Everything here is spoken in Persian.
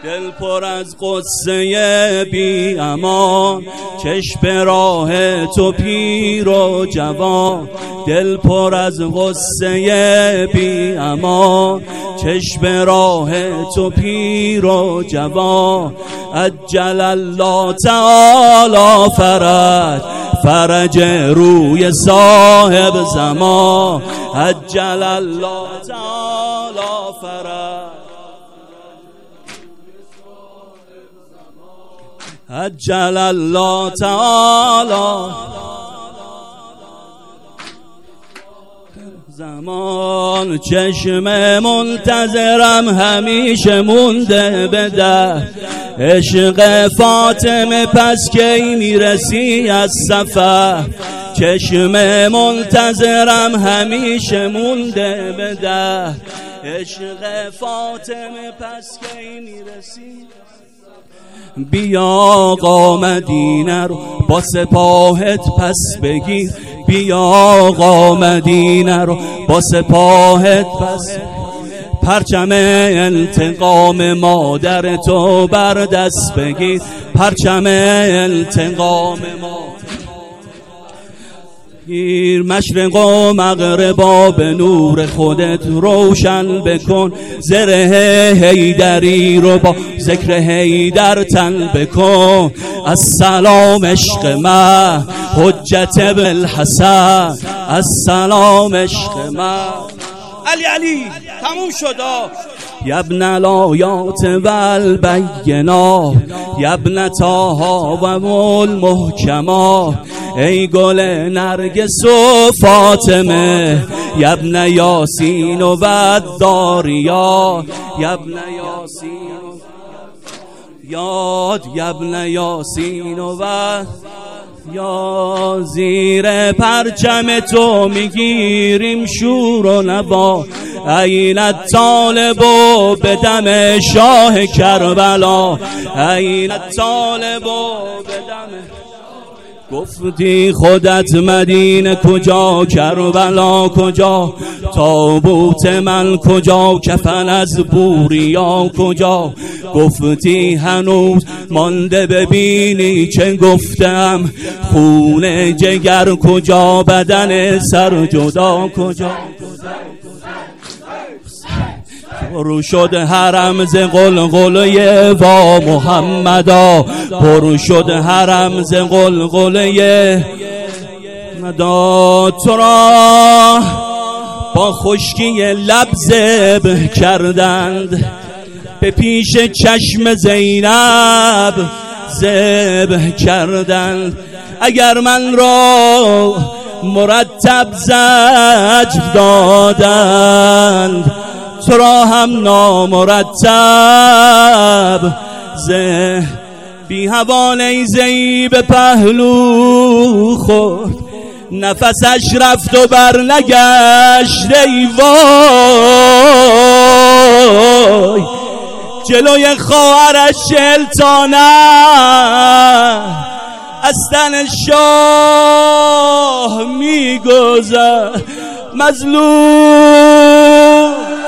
دل پر از قصه بی امان، چشم به راه تو پیر و جوان. دل پر از قصه بی امان، چشم به راه تو پیر و جوان. عجل الله تعالی فرج روی صاحب زمان. عجل الله تعالی عجل الله تعالی زمان. چشم منتظرم همیشه مونده به ده، عشق فاطمه پس کی میرسی از سفر. چشم منتظرم همیشه مونده به ده، عشق فاطمه پس کی میرسی. بیا آقا مدینه رو با سپاهت پس بگیر، بیا آقا مدینه رو با سپاهت پس. پرچم انتقام مادر تو بر دست بگیر، پرچم انتقام مادر گیر. مشرق و مغربا به نور خودت روشن بکن، زره حیدری رو با ذکر حیدر تن بکن. السلام عشق من حجت بالحسن، السلام عشق من. علی تموم شد. یبن الآیات و البینات، یبن طه و المحکمات. ای گل نرگس و فاطمه، یبن یاسین و الداریات. یبن یاسین یاد، یبن یاسین و یا زیر پرچم تو میگیریم شور و نوا. این طالب و به دم شاه کربلا، این طالب و به دم. گفتی خودت مدینه کجا، کربلا کجا، تابوت من کجا، کفن از بوریا کجا. گفتی هنوز مانده ببینی چه گفتم، خون جگر کجا، بدن سر جدا کجا. پر شد حرم ز غلغله با محمدا، پر شد حرم ز غلغله مدا. تو را با خشکی لب ذبح کردند، به پیش چشم زینب ذبح کردند. اگر من را مرتب زجر دادند، تو را هم نامرتب بی هوا نیزه‌ای به پهلو خورد، نفسش رفت و بر نگشت. ای وای جلوی خواهرش 40 تا از تن شاه میگذر مظلوم.